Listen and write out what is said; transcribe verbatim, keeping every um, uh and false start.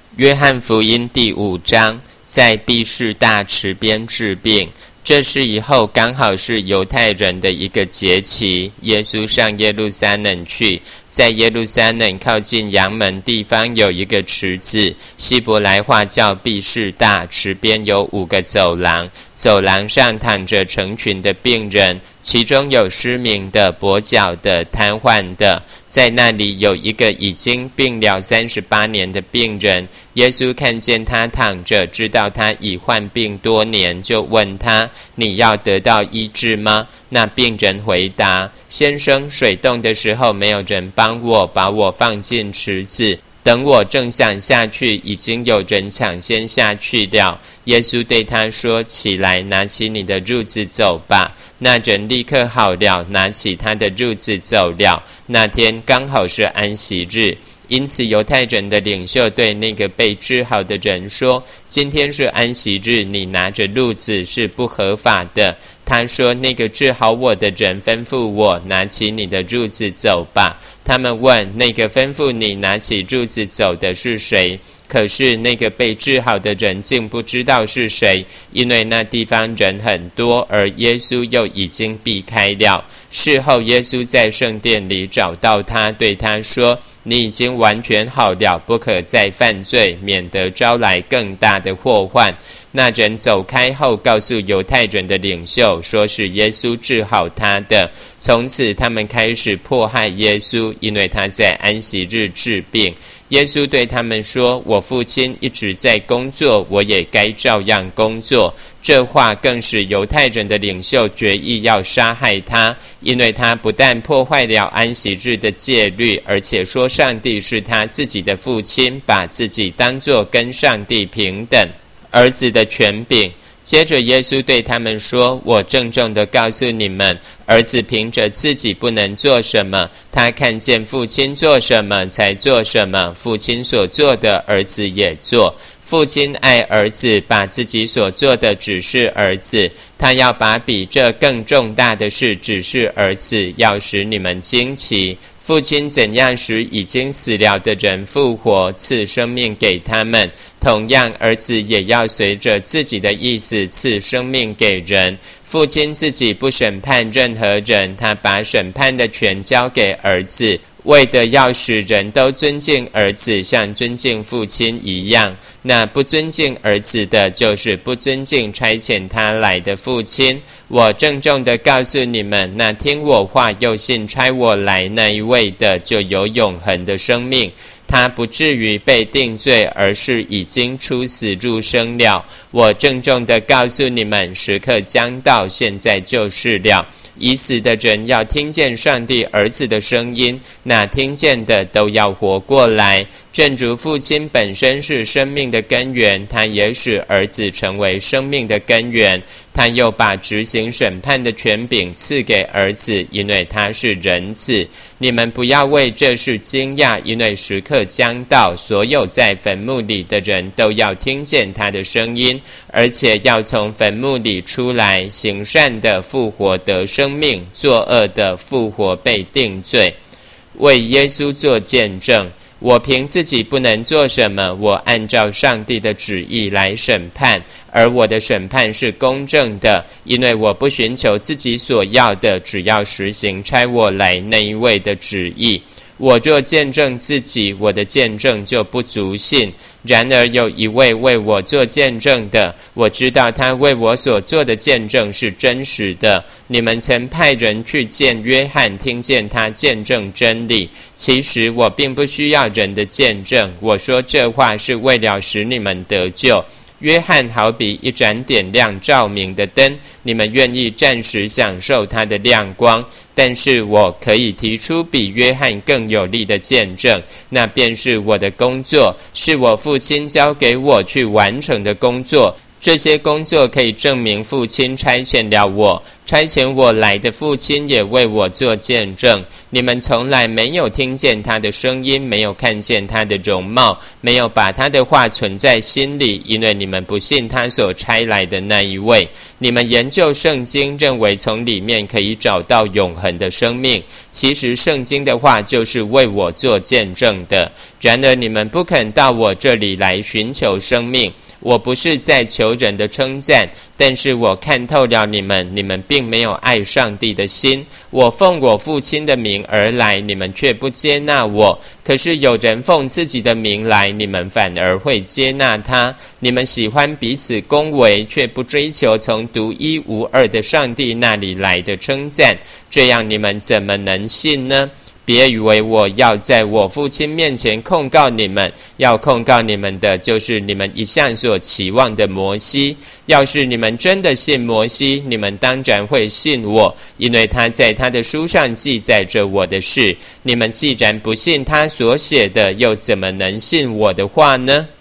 约翰福音第五章，在毕士大池边治病。这是以后刚好是犹太人的一个节期，耶稣上耶路撒冷去，在耶路撒冷靠近阳门地方有一个池子，希伯来话叫毕士大，池边有五个走廊，走廊上躺着成群的病人，其中有失明的、跛脚的、瘫痪的。在那里有一个已经病了三十八年的病人，耶稣看见他躺着，知道他已患病多年，就问他：你要得到医治吗？那病人回答：先生，水动的时候没有人帮我，把我放进池子，等我正想下去，已经有人抢先下去了。耶稣对他说：起来，拿起你的褥子走吧。那人立刻好了，拿起他的褥子走了。那天刚好是安息日，因此犹太人的领袖对那个被治好的人说：今天是安息日，你拿着褥子是不合法的。他说：那个治好我的人吩咐我，拿起你的褥子走吧。他们问：那个吩咐你拿起褥子走的是谁？可是那个被治好的人竟不知道是谁，因为那地方人很多，而耶稣又已经避开了。事后耶稣在圣殿里找到他，对他说：你已经完全好了，不可再犯罪，免得招来更大的祸患。那人走开后，告诉犹太人的领袖，说是耶稣治好他的。从此他们开始迫害耶稣，因为他在安息日治病。耶稣对他们说：我父亲一直在工作，我也该照样工作。这话更使犹太人的领袖决意要杀害他，因为他不但破坏了安息日的戒律，而且说上帝是他自己的父亲，把自己当作跟上帝平等儿子的权柄。接着耶稣对他们说：我郑重地告诉你们，儿子凭着自己不能做什么，他看见父亲做什么才做什么，父亲所做的儿子也做。父亲爱儿子，把自己所做的指示儿子，他要把比这更重大的事指示儿子，要使你们惊奇。父亲怎样使已经死了的人复活，赐生命给他们，同样儿子也要随着自己的意思赐生命给人。父亲自己不审判任何人，他把审判的权交给儿子，为的要使人都尊敬儿子，像尊敬父亲一样。那不尊敬儿子的，就是不尊敬差遣他来的父亲。我郑重地告诉你们，那听我话又信差我来那一位的，就有永恒的生命，他不至于被定罪，而是已经出死入生了。我郑重地告诉你们，时刻将到，现在就是了。已死的人要听见上帝儿子的声音，那听见的都要活过来。正如父亲本身是生命的根源，他也使儿子成为生命的根源。他又把执行审判的权柄赐给儿子，因为他是人子。你们不要为这事惊讶，因为时刻将到，所有在坟墓里的人都要听见他的声音，而且要从坟墓里出来，行善的复活得生命，作恶的复活被定罪。为耶稣做见证，我凭自己不能做什么，我按照上帝的旨意来审判，而我的审判是公正的，因为我不寻求自己所要的，只要实行差我来那一位的旨意。我若见证自己，我的见证就不足信。然而有一位为我做见证的，我知道他为我所做的见证是真实的。你们曾派人去见约翰，听见他见证真理。其实我并不需要人的见证，我说这话是为了使你们得救。约翰好比一盏点亮照明的灯，你们愿意暂时享受它的亮光，但是我可以提出比约翰更有力的见证，那便是我的工作，是我父亲交给我去完成的工作。 这些工作可以证明父亲差遣了我，差遣我来的父亲也为我做见证。你们从来没有听见他的声音，没有看见他的容貌，没有把他的话存在心里，因为你们不信他所差来的那一位。你们研究圣经，认为从里面可以找到永恒的生命，其实圣经的话就是为我做见证的。然而你们不肯到我这里来寻求生命。我不是在求人的称赞，但是我看透了你们，你们并没有爱上帝的心。我奉我父亲的名而来，你们却不接纳我。可是有人奉自己的名来，你们反而会接纳他。你们喜欢彼此恭维，却不追求从独一无二的上帝那里来的称赞，这样你们怎么能信呢？别以为我要在我父亲面前控告你们，要控告你们的就是你们一向所期望的摩西。要是你们真的信摩西，你们当然会信我，因为他在他的书上记载着我的事。你们既然不信他所写的，又怎么能信我的话呢？